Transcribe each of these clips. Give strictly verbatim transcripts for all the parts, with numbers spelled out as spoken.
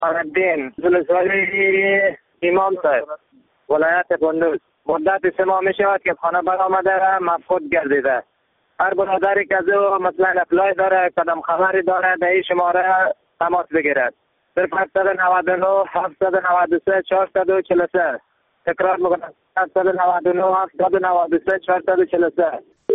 الدین زلزالی امام صاحب ولایت کندوز. مدت سه ماه می شود که خانه برآمده مفقود گردیده. هر برادری که از او مثلا اپلای داره قدم خبری داره به این شماره تماس بگیرد. صرف هفت نه نه هفت نه سه چهار چهار سه. تکرار میکنم هفت نه نه هفت نه سه چهار چهار سه.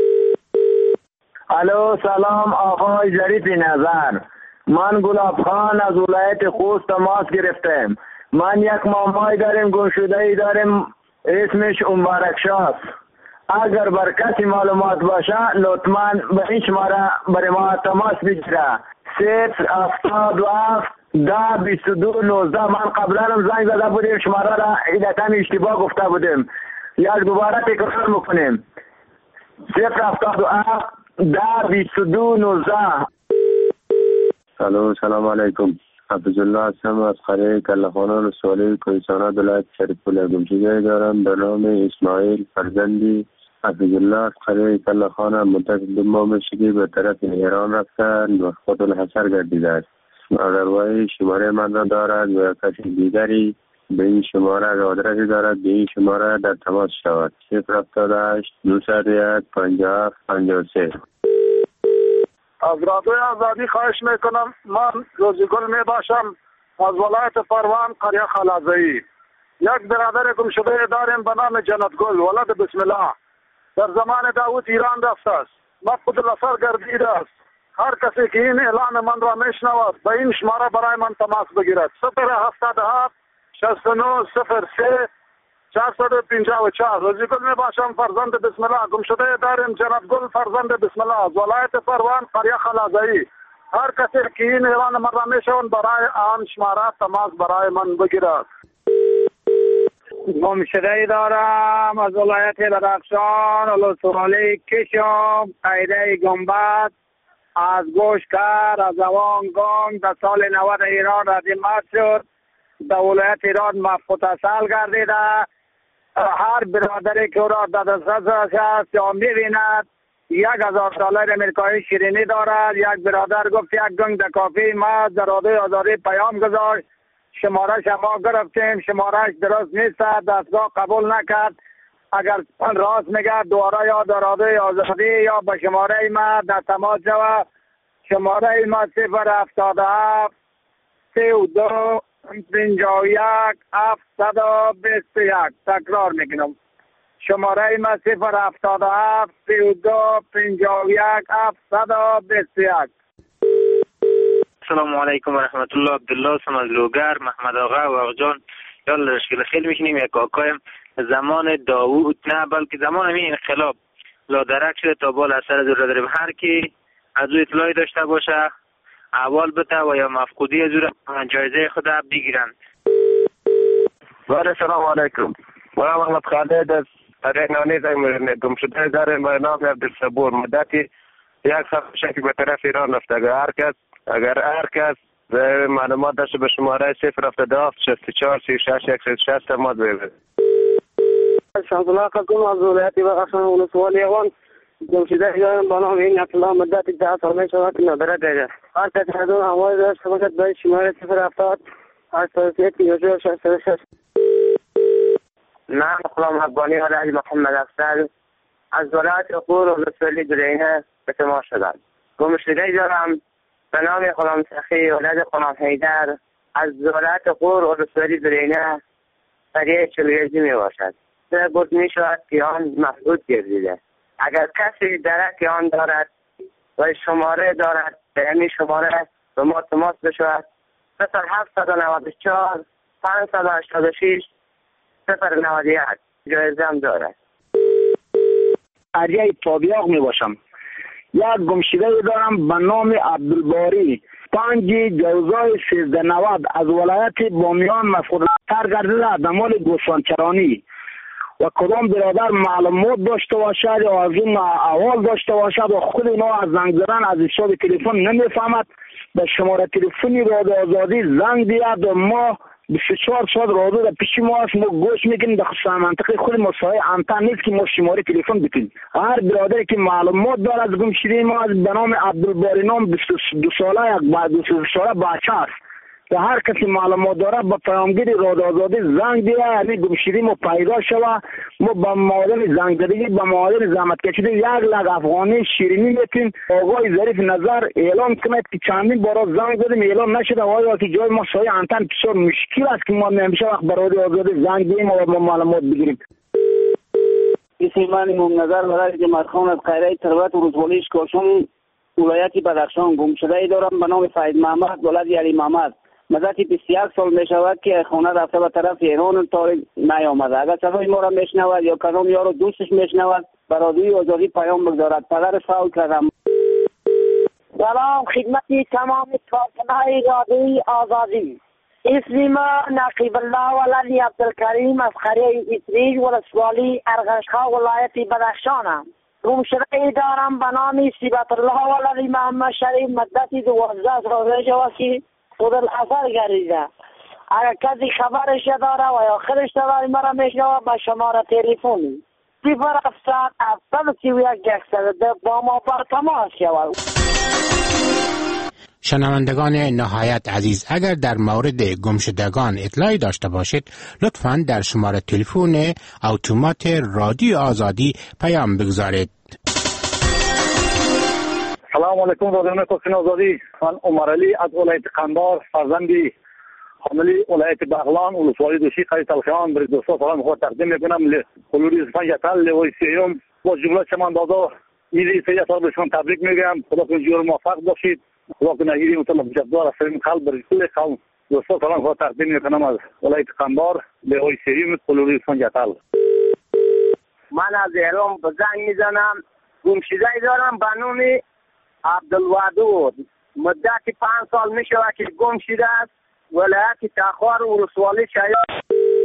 الو سلام آقای ظریف نظر، من گلاب خان از ولایت خوست تماس گرفتم. من یک مامای داریم گم شده ای داریم اسمش مبارک شاست. اگر بر کسی معلومات باشه لطفاً به این شماره برای ما تماس بگیره. صفر هفتاد و هفت ده بیست و دو نوزده. من قبلا هم زنگ زده بودیم شماره را ایدتن اشتباه گفته بودیم. یک دوباره تکرار میکنیم. صفر هفتاد و هفت ده بیست و دو نوزده. سلام سلام علیکم. حفظالله هستم از قریه کلخانان سوالی کوهستان ولایت شریف الله. گمشده دارم به نام اسماعیل فرزندی حفظالله از قریه کلخانان مدت دو ماه میشه که به طرف ایران رفتن و خود الحصر گردیده است. اروای شماره من را دارد و کسی دیگری به این شماره را آدرسی دارد به این شماره در تماس شود. صفر هفتاد و هشت دویست و یک پنجاه و هفت پنجاه و سه. از رادیوی آزادی خواهش میکنم. من روزیگل می باشم از ولایت فروان قریه خلازایی. یک برادر گم شده داریم به نام جنت گل ولد بسم الله. در زمان داوود ایران رفته است. مفقود الاثر گردیده است. هر کسی که این اعلان من را میشنود به این شماره برای من تماس بگیرد. صفر هفتاد و هفت شصت و نه صفر سه چهارصد و پنجاه و چهار. روزیگل می باشم فرزند بسم الله. گم شده داریم جنت گل فرزند بسم الله از ولایت فروان قریه خلازایی. هر کسی که این اعلان من را میشنود برای آن شماره تماس برای من بگیرد. گم شده ای دارم از ولایت بدخشان ولسوالی کشم قیده گنبد از گوشکر از اوان گنگ در سال نود ایران ردیمت شد. در ولایت ایران مفقود اصل گردیده. هر برادری که او را در دسترس است یا میبیند یک هزار دلار امریکایی شیرینی دارد. یک برادر گفت یک گنگ در کافی ما در رادیوی آزادی پیام گذاشت. شماره شما گرفتیم، شمارهش درست نیست، دستگاه قبول نکرد. اگر راست میگه دوباره یا در رادیوی آزادی یا به شماره ما در تماس شود. شماره ما صفر هفتاد و هفت سی و دو پنجاه و یک هفتصد و بیست و یک. تکرار میکنم شماره ما صفر هفتاد و هفت سی و دو پنجاه و یک هفتصد و بیست و یک. السلام علیکم و رحمت الله. عبدالله هستم از لوگر. محمد آقا و آقا جان یال رشکل خیلی میکنیم. یک آقایم زمان داوود نه بلکه زمان همین انقلاب لادرک شده تا بال اثر از رو داریم. هر کی از او اطلاعی داشته باشه اول بده و یا مفقودی از او جایزه خود بگیرن. بله سلام علیکم. من محمد خالد از رهنانی زنگ گم شده داریم به نام عبدالصبور. مدتی یک سال که به طرف ایران رفته. اگر هر کس اگر هر کس معلومات داشته به شماره صفر هفتاد و هفت شصت و چهار سی و شش صد و شصت تماس بگیرید. شانسلا قسم از ولایت بدخشان ولسوالی اوان گم شده داریم به نام این اطلاع مدت ده سال می شود که نداره دیده. هر کس حضور همواری داشته باشد به شماره صفر هفتاد هشتاد و سه سی و شش شصت و شش. من غلام افغانی علی محمد افضل از ولایت غور ولسوالی درینه به تماس شدم. گم شده دارم به نام غلام سخی ولد غلام حیدر از ولایت غور ولسوالی درینه قریه چلویزی می باشد. سه بود می شود که آن مفقود گردیده. اگر کسی درک آن دارد و شماره دارد به همین شماره به ما تماس بشود. صفر هفتصد و نود و چهار پانصد و هشتاد و شش صفر نود و یک. جایزه هم دارد. قریه طابیاق می باشم. یک گمشده دارم به نام عبدالباری پنج جوزای سیزده نود از ولایت بامیان مفقود اثر گردیده در مال گوسفندچرانی. و کدام برادر معلومات داشته باشد یا از اون احوال داشته باشد و خود اینا از زنگ زدن از حساب تلفن نمیفهمد به شماره تلفنی رادیو آزادی زنگ بیاد و ما بیست و چهار ساعت رادیو در پیش ما است. ما گوش میکنیم در منطقه خود ما سایه انتن نیست که ما شماره تلفن بکنیم. هر برادری که معلومات دارد از گم شده ما از به نام عبدالباری نام بیست و دو ساله یک بعد بیست و دو ساله بچه است و هر کسی معلومات داره با پیامگیر رادیو آزادی زنگ بیه، یعنی گمشدگی ما پیدا شوه. ما با معادن زنگ زدگی با معادن زحمت کشیده یک لک افغانی شیرینی میتیم. آقای ظریف نظر اعلام کنید که چندین بار زنگ زدیم اعلام نشده. آیا که جای ما سایه انتن بسیار مشکل است که ما نمیشه وقت برای رادیو آزادی زنگ بیم و ما معلومات بگیریم. اسم من امام نظر برای جماعت خان از خیره ثروت و روزولیش کاشان ولایت بدخشان گم شده ای دارم به نام فاید محمد ولد علی محمد. مدتی بیست و یک سال می شود که خانه رفته به طرف ایران تا نیامده. اگر صدای ما را میشنود یا کدام یارو دوستش میشنود به رادیوی آزادی پیام بگذارد. پدرش فوت کردم. سلام خدمتی تمام کارکنان رادیوی آزادی. اسم ما نقیب الله ولد عبدالکریم از قریه اتریج ولسوالی ارغشخا ولایت بدخشانم. گم شده ای دارم به نام صبت الله ولد محمد شریف. مدتی دوازده سال می شود که خود الاثر گردیده. اگر کسی خبرش داره و یا خودش داره مرا میشنوه به شماره تلفنی صفر هفتصد هفتاد و سی و یک یکصد با ما بر تماس شود. شنوندگان نهایت عزیز، اگر در مورد گمشدگان اطلاعی داشته باشید لطفاً در شماره تلفن اتومات رادیو آزادی پیام بگذارید. سلام علیکم رادیو کوچین آزادی. من عمر علی از ولایت قندهار فرزندی حاملی ولایت بغلان ولسوالی دوشی قریه تلخیان برای دوستا سلام خود تقدیم میکنم. خلوری زفان یتل لوی سیوم با جمله چمندازا ایدی سه سال بهشون تبریک میگم. خدا کنه جور موفق باشید. خدا کنه ایدی مطلب جبار سلام قلب برای کل قوم دوستا سلام خود تقدیم میکنم از ولایت قندهار لوی سیوم خلوری زفان یتل. من از ایران به زنگ میزنم. گمشده دارم به نام عبدالودود. مدتی پنج سال می شود که گم شده است. ولایت تخار و ولسوالی شیاد.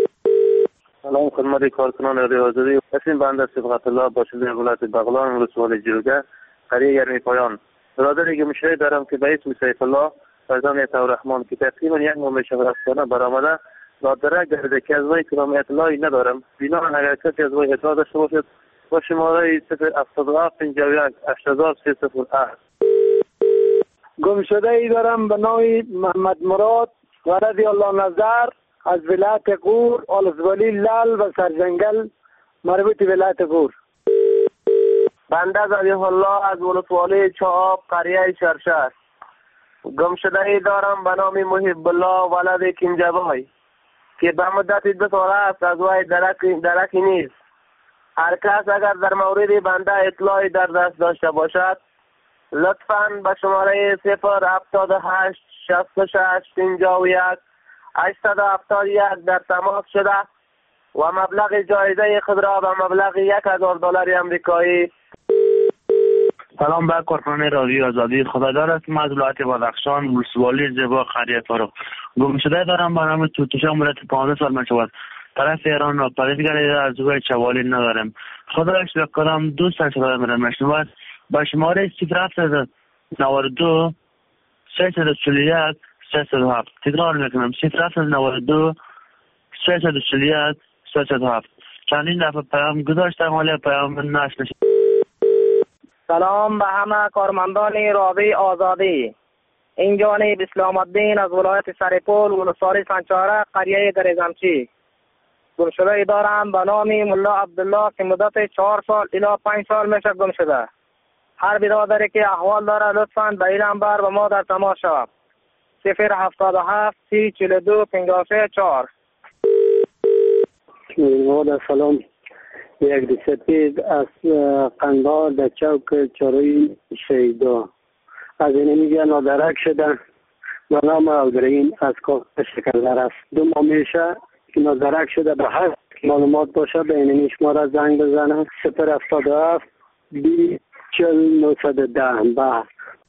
سلام خدمت کارکنان رادیو آزادی. اسم بنده صبغت الله باشنده ولایت بغلان ولسوالی جلگه قریه گرمی پایان. برادری گمشده دارم که به اسم سیف الله فرزند عطاالرحمن که تقریبا یک ماه می شود از خانه برآمده رادره گرده که از وی کدام اطلاعی ندارم. بنابراین اگر کسی از وی اطلاع داشته باشد با شماره صفر هفتاد و هفت پنجاه و یک هشتاد سه صفر هشت. گم شده ای دارم به نام محمد مراد ولد الله نظر از ولایت غور ولسوالی لال و سرجنگل مربوط ولایت غور. بنده ذبیح الله از ولسوالی چاب قریه شرشر. گم شده ای دارم به نام محب الله ولد کنجبای که به مدت دو سال است از وی درکی درکی نیست. هر کس اگر در مورد بنده اطلاعی در دست داشته باشد لطفاً به شماره صفر هفتاد و هشت شصت و شش پنجاه و یک هشتصد و هفتاد و یک در تماس شده و مبلغ جایزه خود را به مبلغ یک هزار دلار آمریکایی. سلام به کارکنان رادیو آزادی. خدادار هستم از ولایت بدخشان ولسوالی زیبا قریه فاروق. گم شده دارم به نام توتوشا مدت پانزده سال می شود. طرف ایران را پدید گردیده از وی چوالی ندارم. خدایش به کدام دوستش را میرم میشنود با شماره صفر هفتصد و نود و دو سیصد و چهل و یک سیصد و هفت تکرار میکنم صفر هفتصد و نود و دو سیصد و چهل و یک سیصد و هفت. چندین دفعه پیام گذاشتم ولی پیام نشد. سلام به همه کارمندان رادیوی آزادی. این جانب اسلام الدین از ولایت سرپول ولسوالی سنچاره قریه دریزمچی. گم شده دارم به نام ملا عبدالله که مدت چهار سال الی پنج سال میشه گم شده. هر برادری که احوال داره لطفاً به این نمبر با ما در تماس شود. صفر هفتاد و هفت سی چهل و دو پنجاه و سه چهار. سلام. یک دیسپید از قندهار در چوک چاروی شیدا از این میگه نادرک شده و نام عبدالرحیم از کاخ شکردر است. دو ماه میشه که نادرک شده. به هر معلومات باشه به این شماره زنگ بزنه صفر هفتاد و هفت بی چل نوصد و ده. به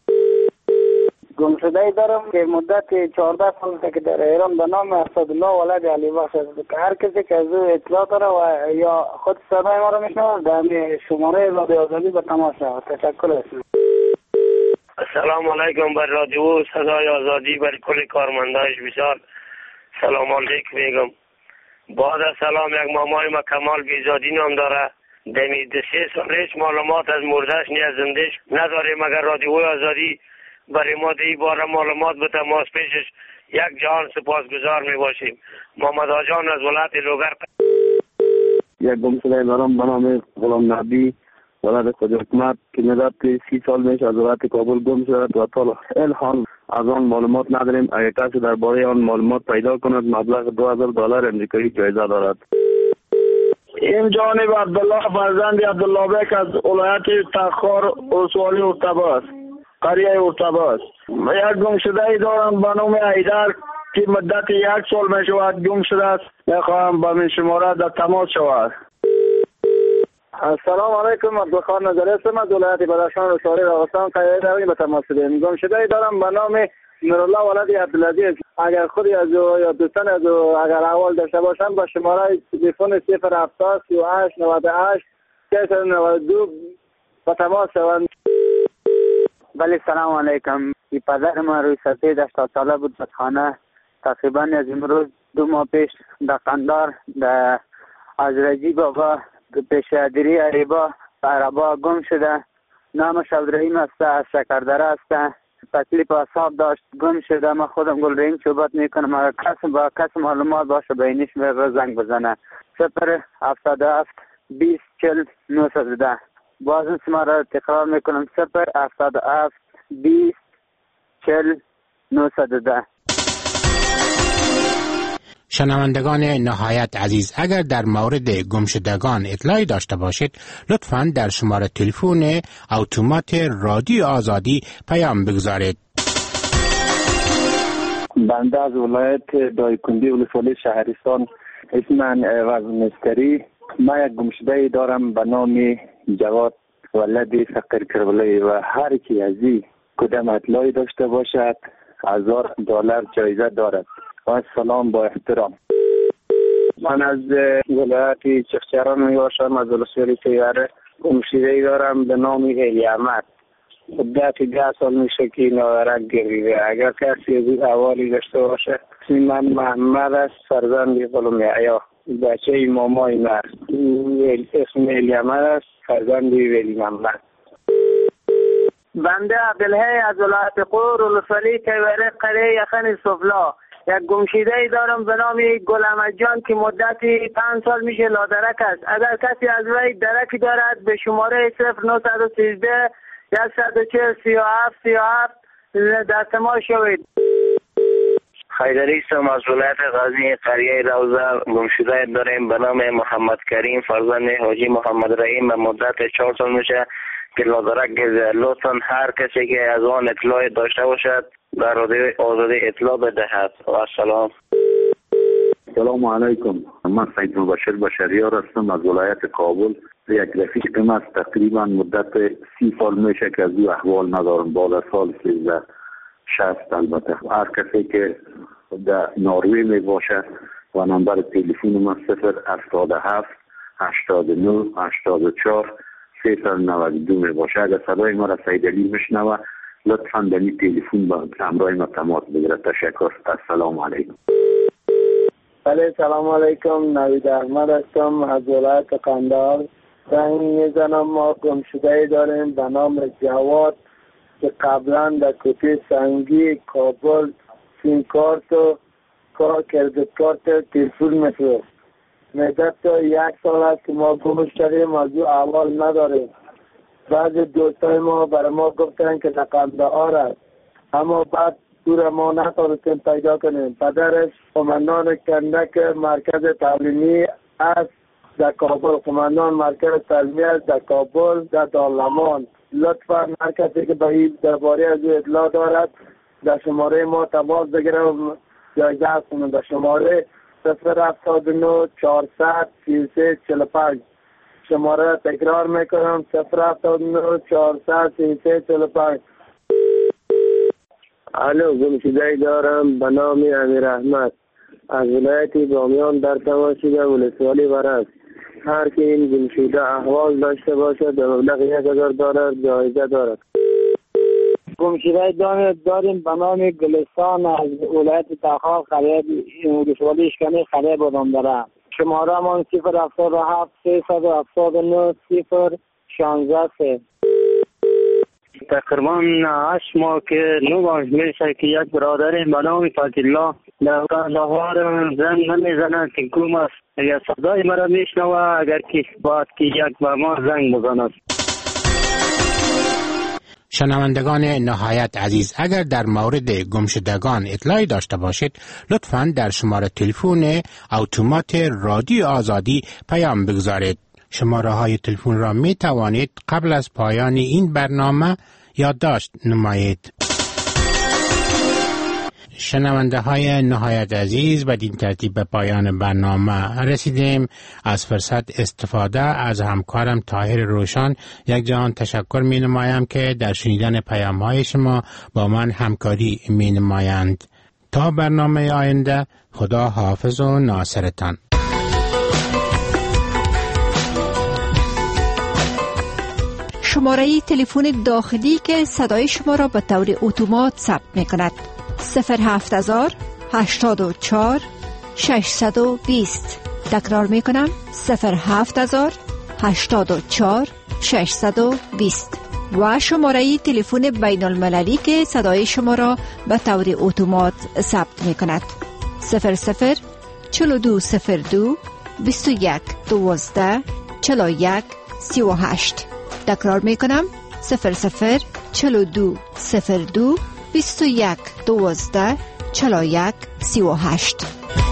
گم شده دارم که مدت چهارده سال که در ایران به نام اسدالله ولد علی بخش است که هر کسی که از او اطلاع داره و یا خود صدای ما را میشنوه در شماره رادیو آزادی به تماس شود. تشکر هستم. السلام علیکم بر رادیو صدای آزادی بر کل کارمندانش بسیار سلام علیکم میگم. بعد از سلام یک مامای ما کمال بیزادی نام داره. دمی ده سه سال هیچ معلومات از مردش نی از زندش نداره مگر رادیو آزادی برای ما دی بار معلومات به تماس پیشش یک جان سپاسگزار می باشیم. محمد آجان از ولایت لوگر. یک گمشده دارم به نام غلام نبی ولد خود حکومت که مدت سی سال میشه از ولایت کابل گم شد و تا الان از آن معلومات نداریم. اگر کسی درباره آن معلومات پیدا کند مبلغ دو هزار دلار امریکایی جایزه دارد. این جانب عبدالله فرزند عبدالله بیک از ولایت تخار ولسوالی ارتباط قریه ارتباط. یک گمشده ای دارم به نام ایدر که مدت یک سال می شود گم شده است. میخواهم با من شماره در تماس شود. السلام علیکم. عبدالخان نظری هستم از ولایت بدخشان رشواری راغستان قریه داریم به تماس داریم. گمشده ای دارم به نام نورالله ولد عبدالعزیز. اگر خودی از او یا دوستان از او اگر احوال داشته باشند با شماره تلفن صفر هفتاد سی و هشت نود و هشت سیصد و نود و دو با تماس شوند. بله سلام علیکم. پدر ما روی سفید هشتاد ساله بود به خانه. تقریبا از امروز دو ماه پیش در قندار در از رجی بابا پیش ادری عریبا عربا گم شده. نامش عبدالرحیم است از شکردره است. تکلیف اصحاب داشت گم شده. ما خودم گل رحیم صحبت میکنم. اگر کس با کس معلومات باشه بینیش میره زنگ بزنه. صفر هفتاد و هفت بیست چل نهصد و ده. باز اسم را تکرار میکنم. صفر هفتاد و هفت بیست چل نهصد و ده. شنوندگان نهایت عزیز، اگر در مورد گمشدگان اطلاعی داشته باشید لطفاً در شماره تلفن اتومات رادیو آزادی پیام بگذارید. بنده از ولایت دایکندی ولسوالی شهرستان، اسم من عوض مستری. من یک گمشده دارم به نام جواد ولد فقیر کربلایی و هر کی از این کدام اطلاعی داشته باشد هزار دلار جایزه دارد. و سلام با احترام. من از ولایت چخچران می باشم از ولسوالی سیاره. گمشده‌ای دارم به نام الی احمد. مدت ده سال میشه که نادرک گریده. اگر کسی از این حوالی داشته باشه. اسم من محمد است، فرزند غلام یحیی، بچه مامای من. اسم الی احمد است، فرزند ولی محمد. بنده عبدالحی از ولایت قور ولسوالی کیوره قریه یخن سفلا. یک گمشده ای دارم به نام گل احمد جان که مدتی پنج سال میشه لادرک است. اگر کسی از وی درکی دارد به شماره صفر نهصد و سیزده صد و چهل سی و هفت سی و هفت در تماس شوید. خیدری هستم از ولایت غزنی قریه روضه. گمشده داریم به نام محمد کریم فرزند حاجی محمد رحیم. مدت چهار سال میشه که لادرک گرفته. لطفا هر کسی که از آن اطلاع داشته باشد در رادیو آزادی اطلاع بدهد. و السلام. سلام علیکم. من سید مبشر بشریار هستم از ولایت کابل. یک رفیق من تقریبا مدت سی سال میشه که از او احوال ندارم. بالا سال سیزده شصت البته. هر کسی که در ناروی می باشه و نمبر تلفن من صفر هفتاد و هفت هشتاد و نه هشتاد و چهار سیصد و نود و دو می باشه. اگر صدای ما را سید علی میشنوه لطفاً به این تلفن با همراه ما تماس بگیره. تشکر. السلام علیکم. بله سلام علیکم. نوید احمد هستم از ولایت قندار. زنگ میزنم. ما گمشده داریم به نام جواد که قبلا در کوپی سنگی کابل سیم کارت و کردیت کارت تلفن میفروخت. مدت تا یک سال است که ما گمش کردیم از او احوال نداریم. بعضی دوستای ما برای ما گفتن که در قندهار است، اما بعد دور ما نتونستیم پیدا کنیم. پدرش قماندان کندک مرکز تعلیمی است در کابل. قماندان مرکز تعلیمی است در کابل در دارالامان. لطفا هر کسی که به این درباره از اطلاع دارد در شماره ما تماس بگیره و جایزه هستم. در شماره صفر هفتاد و نه چهارصد سی و سه چهل و پنج. شماره تکرار میکنم صفر هفتاد و نه چهارصد سی و سه چهل و پنج. الو، گمشده دارم به نام امیر احمد از ولایت بامیان در تماشیده ولسوالی ورز. هر که این گمشده احوال داشته باشد به مبلغ یک هزار دلار جایزه دارد. گمشده داریم به نام گلستان از ولایت تخار قریه ولسوالی اشکنی قریه بادام داره. شماره من صفر هفتاد و هفت سیصد و هفتاد و نه صفر شانزده سه. تقریبا هشت ماه که نو ماه میشه که یک برادر به نام فتح‌الله در کندهار زنگ نمیزنه که کوم است. اگر صدای مرا میشنوه اگر که باید که یک به ما زنگ بزند. شنوندگان نهایت عزیز، اگر در مورد گمشدگان اطلاعی داشته باشید لطفاً در شماره تلفن اتومات رادیو آزادی پیام بگذارید. شماره های تلفن را می توانید قبل از پایان این برنامه یادداشت نمایید. شنونده های نهایت عزیز، بدین ترتیب به پایان برنامه رسیدیم. از فرصت استفاده از همکارم طاهر روشن یک جهان تشکر می نمایم که در شنیدن پیام های شما با من همکاری می نمایند. تا برنامه آینده، خدا حافظ و ناصرتان. شماره تلفن داخلی که صدای شما را به طور اتومات ثبت می کند صفر هفت هزار هشتاد و چهار ششصد و بیست. تکرار می کنم صفر هفت هزار هشتاد و چهار ششصد و بیست. و شماره تلفن بین المللی که صدای شما را به طور اتومات ثبت می کند صفر صفر چهل و دو صفر دو بیست و یک دوازده چهل و یک سی و هشت. تکرار می کنم صفر صفر چهل و دو صفر دو بیست و یک دوازده چهل و یک سی و هشت.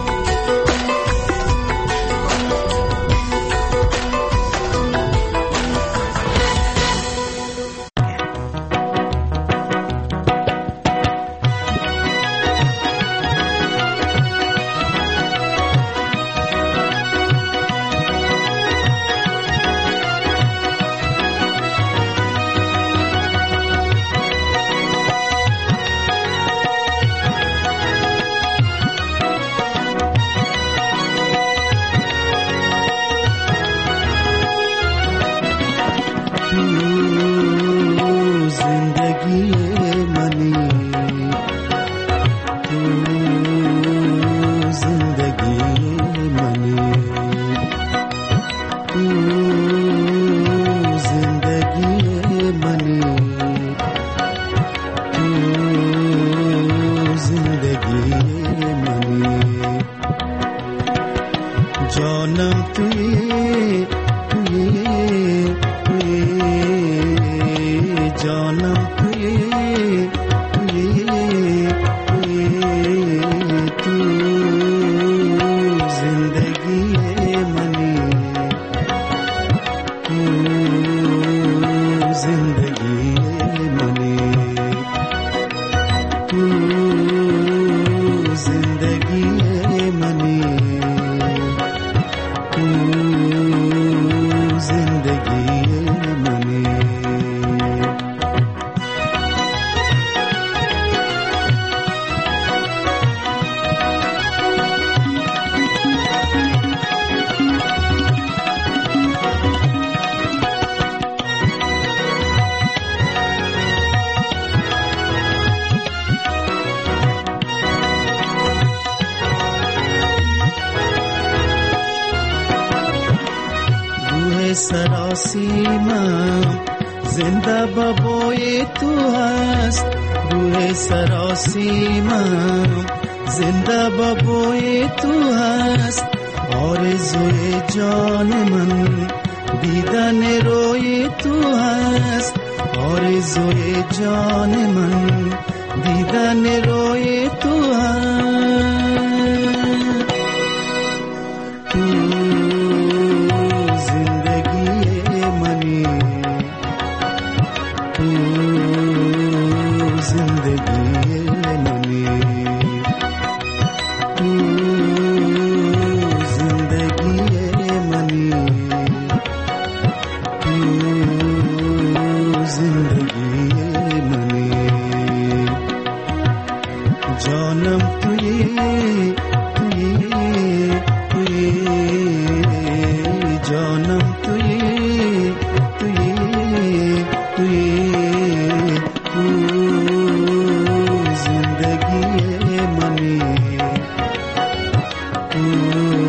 سراسیمم زنده بابای تو هست، روح سراسیمم زنده بابای تو هست. آرزوی جان من دیدن روی تو هست، آرزوی جان من دیدن روی تو هست. Ooh.